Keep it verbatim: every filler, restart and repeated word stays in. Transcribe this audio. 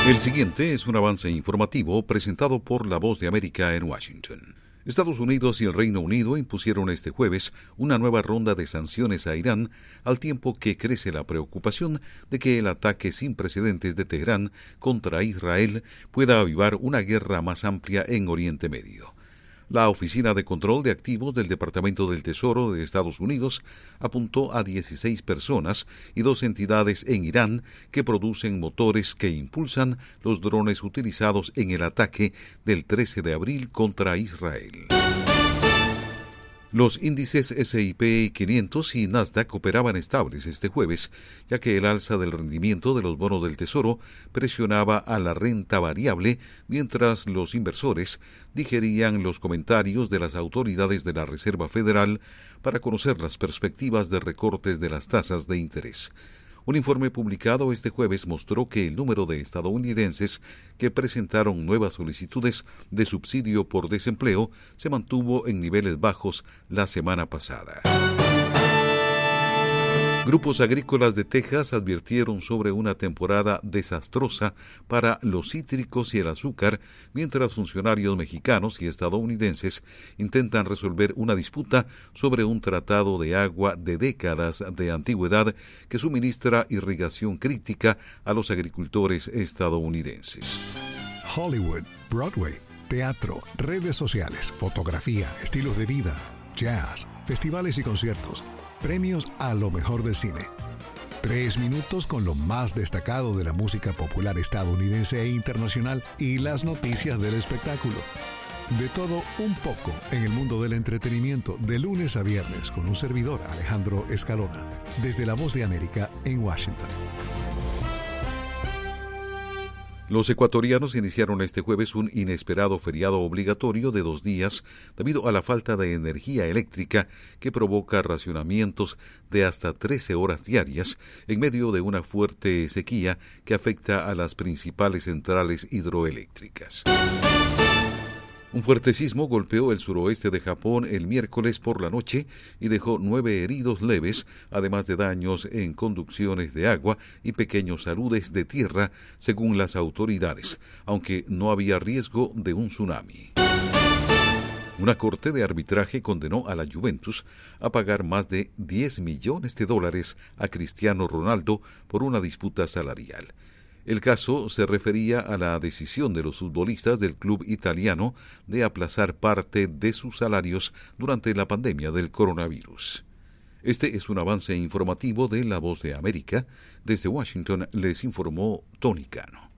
El siguiente es un avance informativo presentado por La Voz de América en Washington. Estados Unidos y el Reino Unido impusieron este jueves una nueva ronda de sanciones a Irán, al tiempo que crece la preocupación de que el ataque sin precedentes de Teherán contra Israel pueda avivar una guerra más amplia en Oriente Medio. La Oficina de Control de Activos del Departamento del Tesoro de Estados Unidos apuntó a dieciséis personas y dos entidades en Irán que producen motores que impulsan los drones utilizados en el ataque del trece de abril contra Israel. Los índices ese y pe quinientos y Nasdaq operaban estables este jueves, ya que el alza del rendimiento de los bonos del Tesoro presionaba a la renta variable, mientras los inversores digerían los comentarios de las autoridades de la Reserva Federal para conocer las perspectivas de recortes de las tasas de interés. Un informe publicado este jueves mostró que el número de estadounidenses que presentaron nuevas solicitudes de subsidio por desempleo se mantuvo en niveles bajos la semana pasada. Grupos agrícolas de Texas advirtieron sobre una temporada desastrosa para los cítricos y el azúcar, mientras funcionarios mexicanos y estadounidenses intentan resolver una disputa sobre un tratado de agua de décadas de antigüedad que suministra irrigación crítica a los agricultores estadounidenses. Hollywood, Broadway, teatro, redes sociales, fotografía, estilos de vida, jazz, festivales y conciertos. Premios a lo mejor del cine. Tres minutos con lo más destacado de la música popular estadounidense e internacional y las noticias del espectáculo. De todo un poco en el mundo del entretenimiento, de lunes a viernes, con un servidor, Alejandro Escalona, desde La Voz de América en Washington. Los ecuatorianos iniciaron este jueves un inesperado feriado obligatorio de dos días debido a la falta de energía eléctrica que provoca racionamientos de hasta trece horas diarias en medio de una fuerte sequía que afecta a las principales centrales hidroeléctricas. Un fuerte sismo golpeó el suroeste de Japón el miércoles por la noche y dejó nueve heridos leves, además de daños en conducciones de agua y pequeños aludes de tierra, según las autoridades, aunque no había riesgo de un tsunami. Una corte de arbitraje condenó a la Juventus a pagar más de diez millones de dólares a Cristiano Ronaldo por una disputa salarial. El caso se refería a la decisión de los futbolistas del club italiano de aplazar parte de sus salarios durante la pandemia del coronavirus. Este es un avance informativo de La Voz de América. Desde Washington les informó Tony Cano.